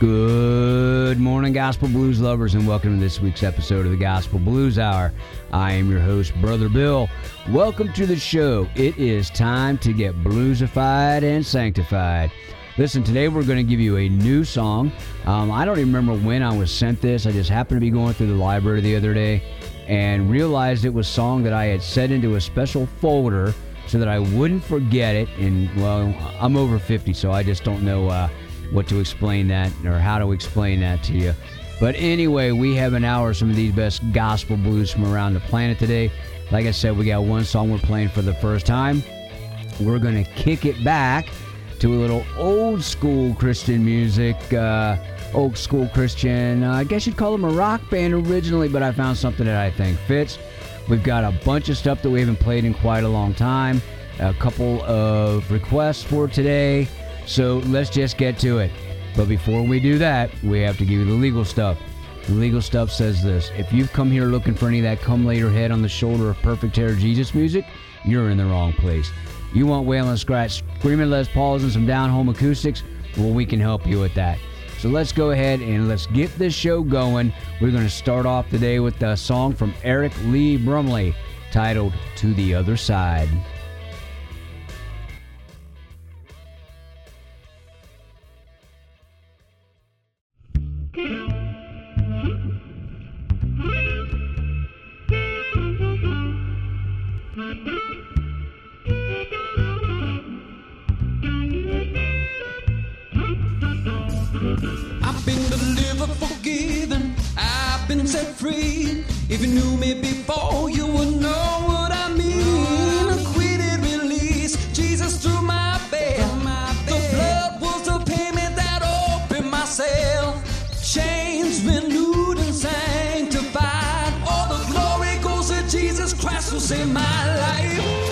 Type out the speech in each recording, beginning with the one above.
Good morning, Gospel Blues lovers, and welcome to this week's episode of the Gospel Blues Hour. I am your host, Brother Bill. Welcome to the show. It is time to get bluesified and sanctified. Listen, today we're going to give you a new song. I don't even remember when I was sent this. I just happened to be going through the library the other day and realized it was a song that I had set into a special folder so that I wouldn't forget it. And, well, I'm over 50, so I just don't know what to explain that or how to explain that to you. But anyway, we have an hour of some of these best gospel blues from around the planet today. Like I said, we got one song we're playing for the first time. We're going to kick it back to a little old school Christian music. Old school Christian, I guess you'd call them a rock band originally, but I found something that I think fits. We've got a bunch of stuff that we haven't played in quite a long time. A couple of requests for today. So let's just get to it. But before we do that, we have to give you the legal stuff. The legal stuff says this: if you've come here looking for any of that come later head on the shoulder of perfect hair Jesus music, you're in the wrong place. You want wail and scratch, screaming Les Pauls and some down-home acoustics? Well, we can help you with that. So let's go ahead and let's get this show going. We're going to start off today with a song from Eric Lee Brumley titled To the Other Side. I've been delivered, forgiven, I've been set free. If you knew me before, you would know what I mean. Acquitted, release, Jesus through my veil. The blood was the payment that opened my cell. Chains renewed and sanctified. All the glory goes to Jesus Christ who saved my life.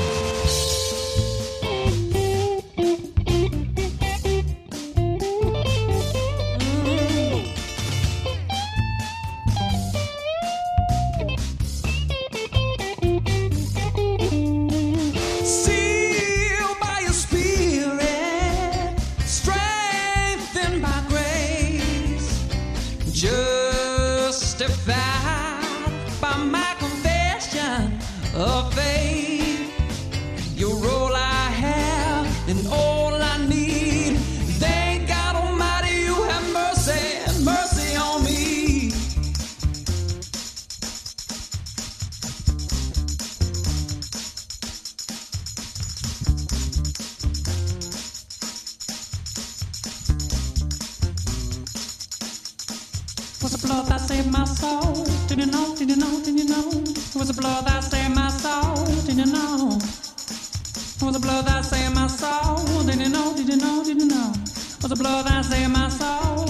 Was the blood that saved my soul? Did you know, did you know, did you know? Was the blood that saved my soul? Did you know? Was the blood that saved my soul? Did you know, did you know, did you know? Was the blood that saved my soul?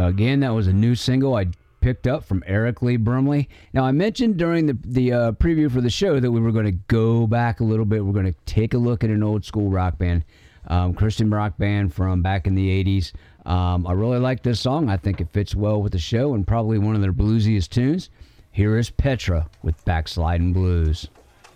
Again, that was a new single I picked up from Eric Lee Brumley. Now, I mentioned during the preview for the show that we were going to go back a little bit. We're going to take a look at an old school rock band, Christian rock band from back in the 80s. I really like this song. I think it fits well with the show and probably one of their bluesiest tunes. Here is Petra with Backsliding Blues.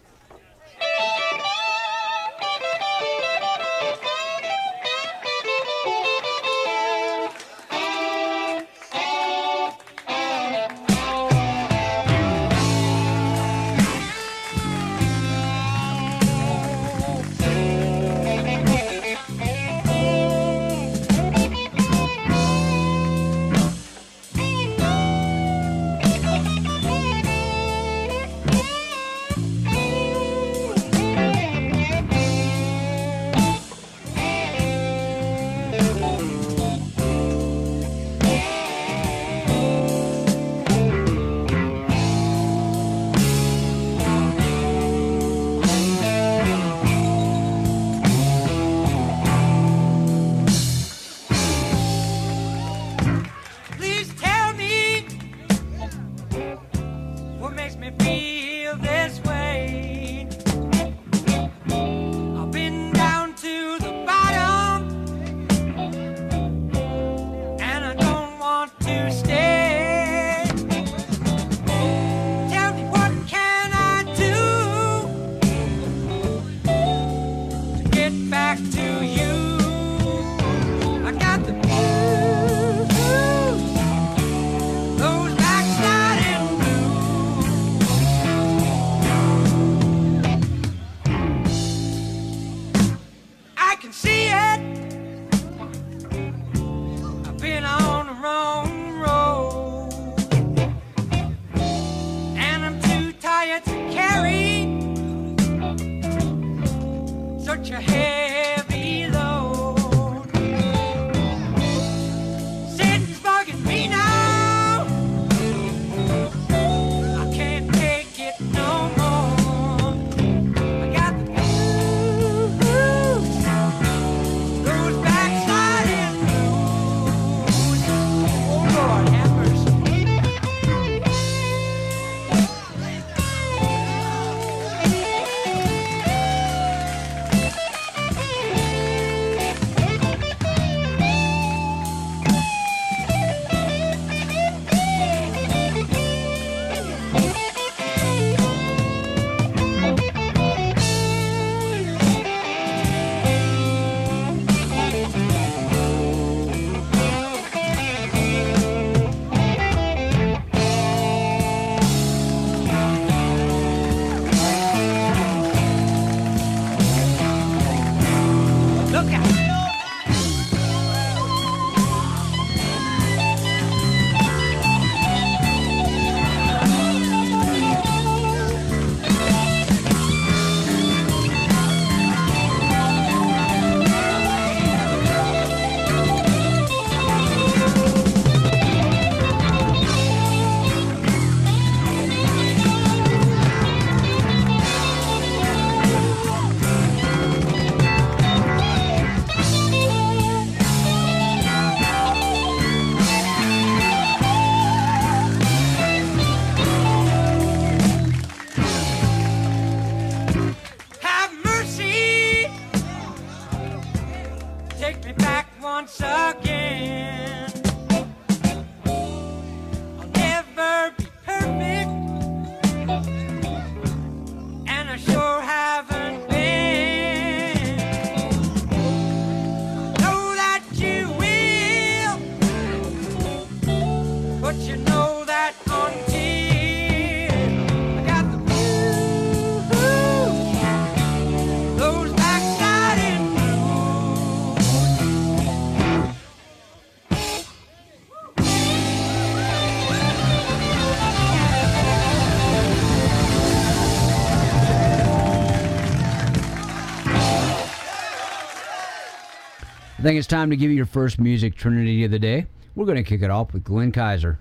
I think it's time to give you your first music trinity of the day. We're going to kick it off with Glenn Kaiser.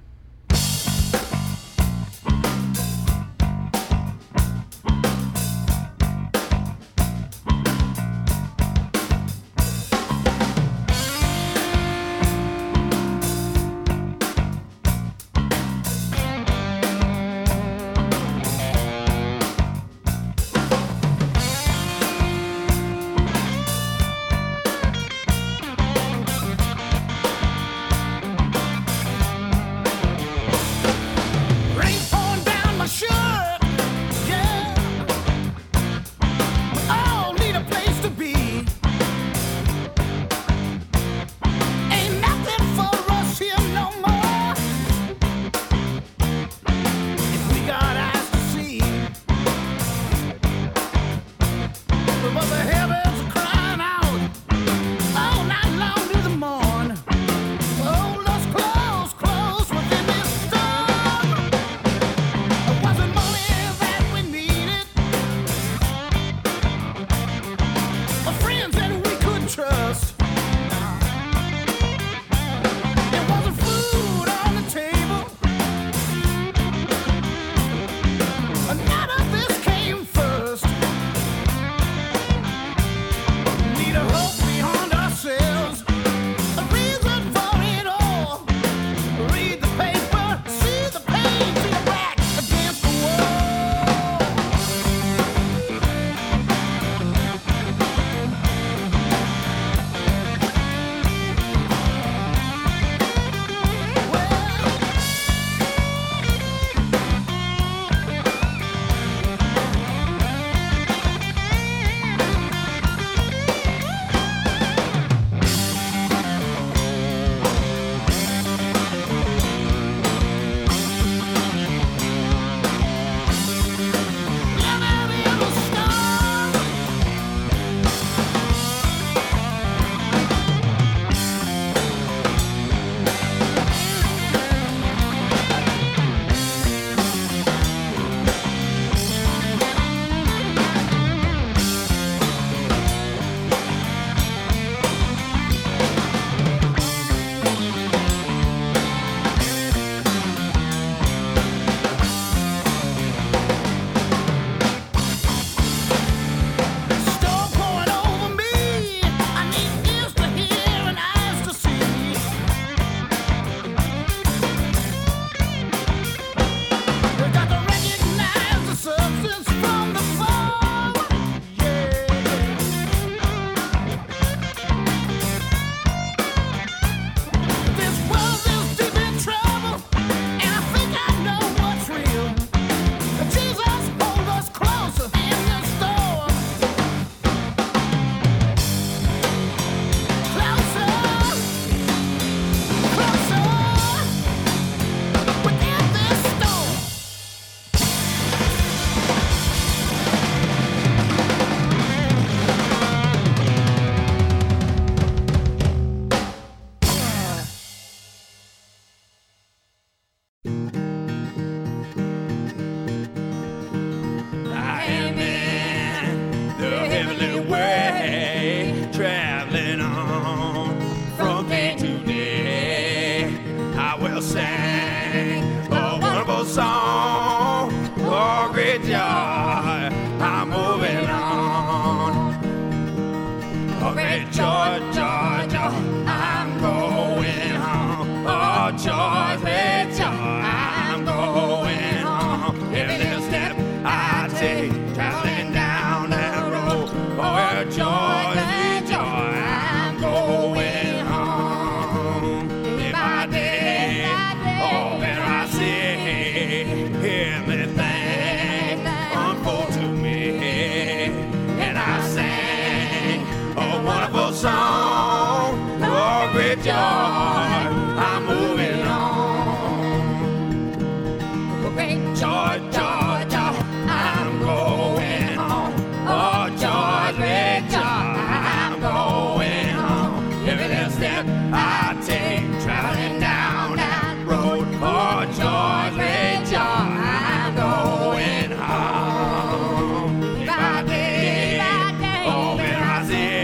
way, traveling on from day to day. I will sing a wonderful song, oh great joy, I'm moving on. Oh great joy, joy, joy, I'm going home. Oh joy, great joy, I'm going home. Every little step I take, traveling down that road. Oh joy, great joy, I'm going home. Day by day, oh where I see everything unfold to me, and I sing a wonderful song, oh great joy, I'm moving on. Great joy, joy, joy, I'm going home. Oh joy, great joy, I'm going home. Every little step I take, traveling down that road. Oh joy, great joy, I'm going home. Day by day, oh when I see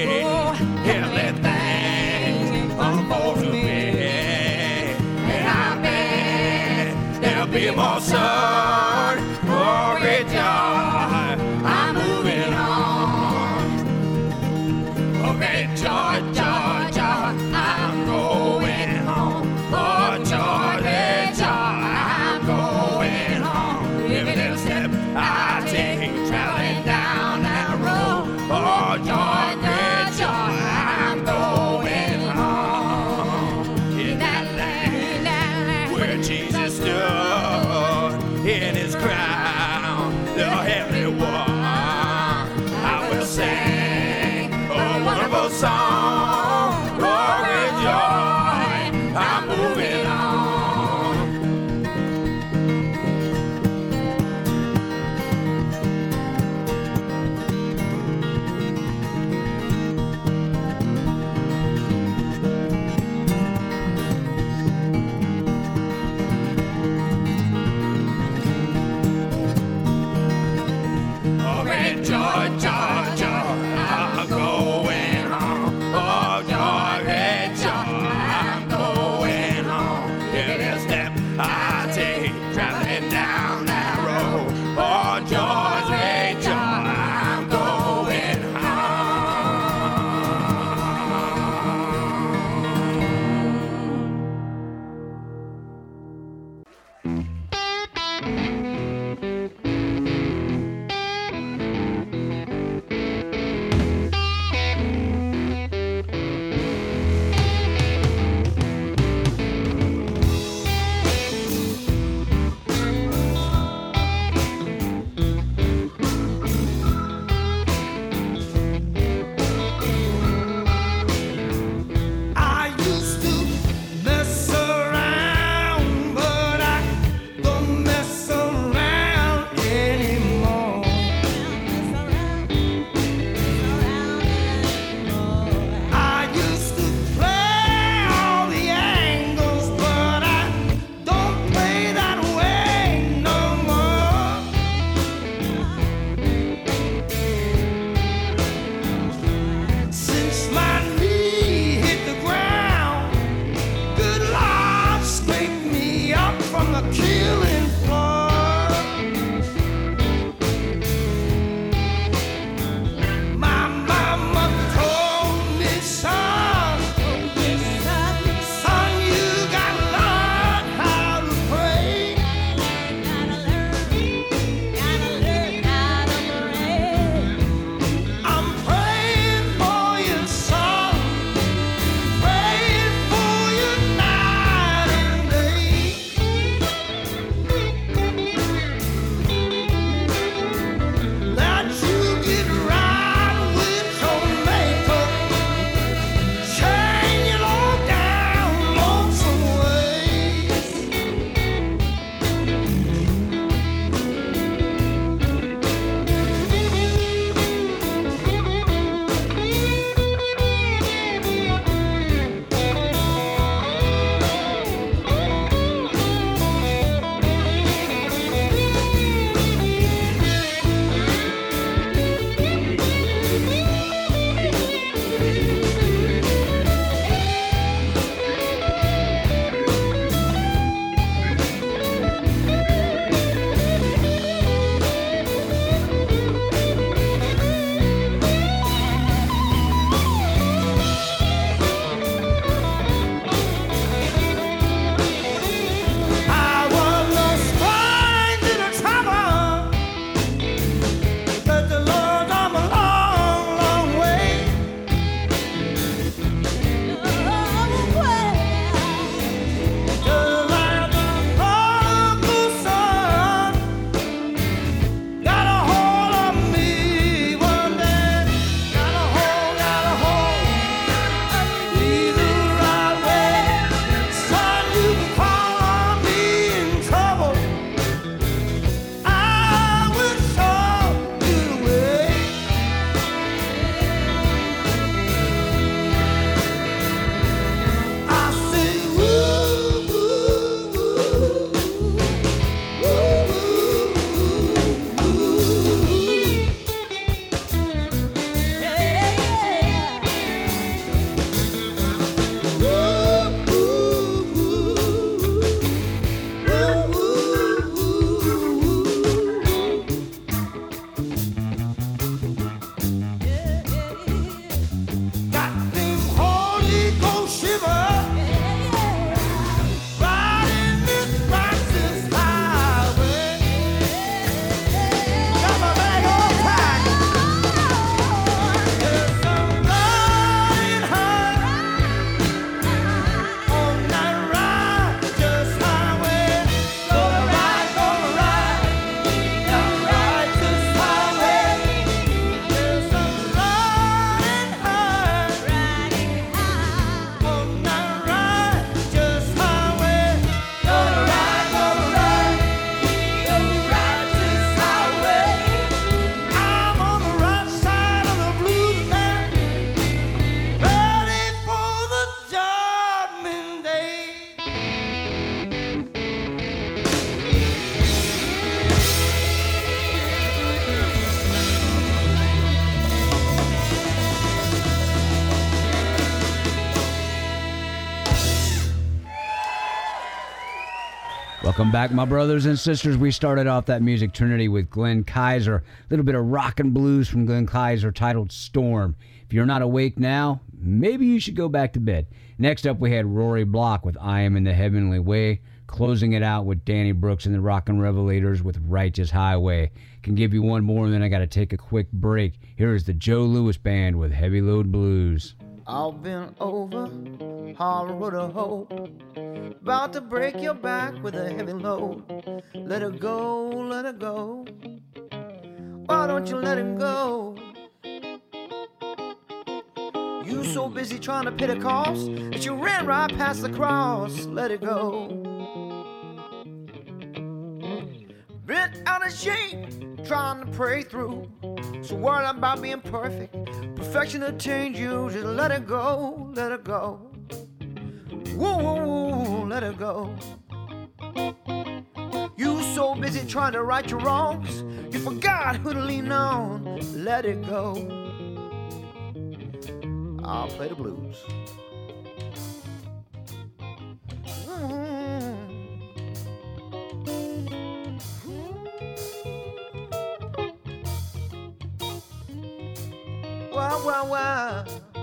everything unfold to me, and I bet there'll be more sun, oh great joy, I'm moving on. Oh great joy, joy, joy, I'm going home. Oh joy, great joy, I'm going home. Every little step I take, traveling down that road. Oh joy, great joy, I'm going home. In that land where Jesus stood in his crown, the heavenly one, I will sing a wonderful song, oh great joy, I'm moving on. Oh great joy, joy, joy, I'm going home. Oh joy, great joy, I'm going home. Every little step I take, traveling down that road. Oh joy, great joy, I'm going home. Welcome back, my brothers and sisters. We started off that music trinity with Glenn Kaiser, a little bit of rock and blues from Glenn Kaiser titled Storm. If you're not awake now, maybe you should go back to bed. Next up, we had Rory Block with I Am in the Heavenly Way, closing it out with Danny Brooks and the Rockin' Revelators with Righteous Highway. Can give you one more, and then I got to take a quick break. Here is the Joe Louis Band with Heavy Load Blues. I've been over Hard Road of Hope, about to break your back with a heavy load. Let it go, let it go. Why don't you let it go? You so busy trying to pay the cost that you ran right past the cross. Let it go. Bent out of shape, trying to pray through. So worried about being perfect. Perfection to change you, just let it go, let it go. Woo, woo, woo, let it go. You so busy trying to right your wrongs, you forgot who to lean on. Let it go. I'll play the blues. Wow, wow, wow.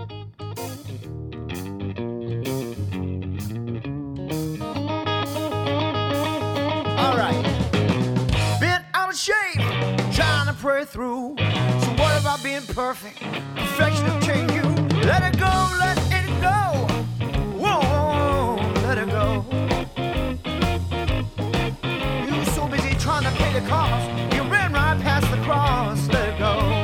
All right. Been out of shape, trying to pray through. So what about being perfect? Perfection will change you. Let it go, let it go. Whoa, let it go. You so busy trying to pay the cost, you ran right past the cross. Let it go.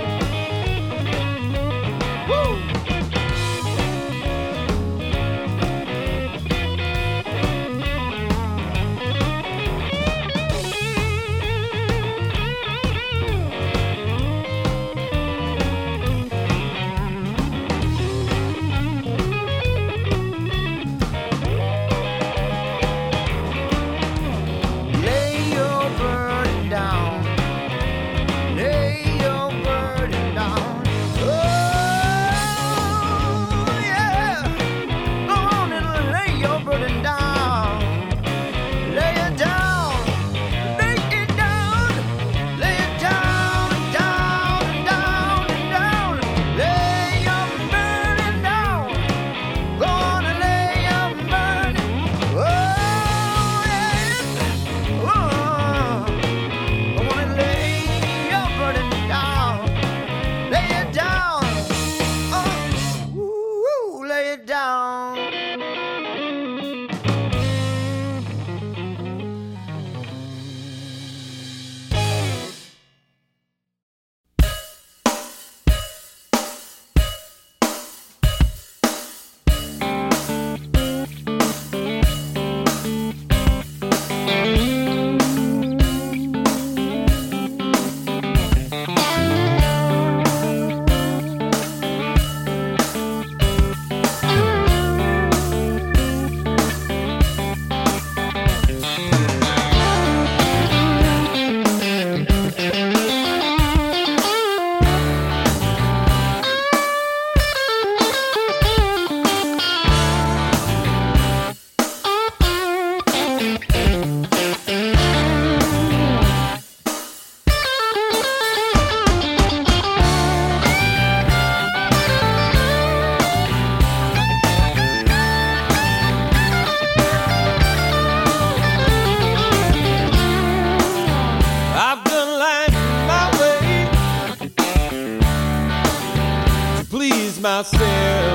Myself.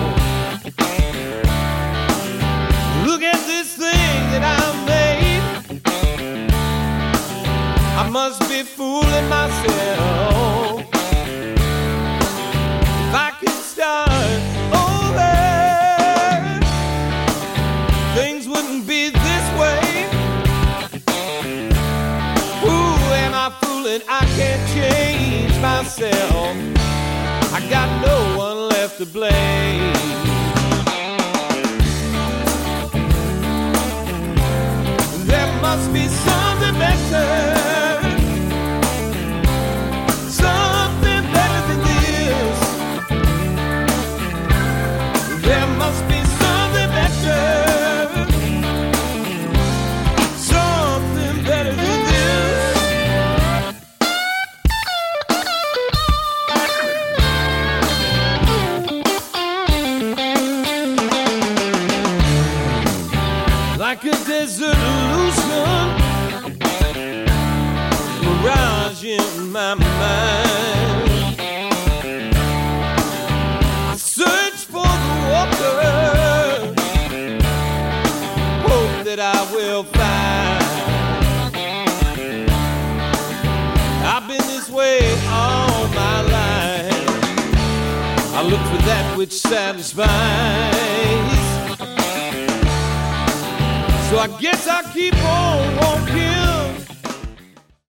Look at this thing that I made. I must be fooling myself. If I could start over, things wouldn't be this way. Who am I fooling? I can't change myself. I got no one left to blame. There must be something better, something better than this. There must be something better, something my mind. I search for the water, hope that I will find. I've been this way all my life. I look for that which satisfies. So I guess I'll keep on walking.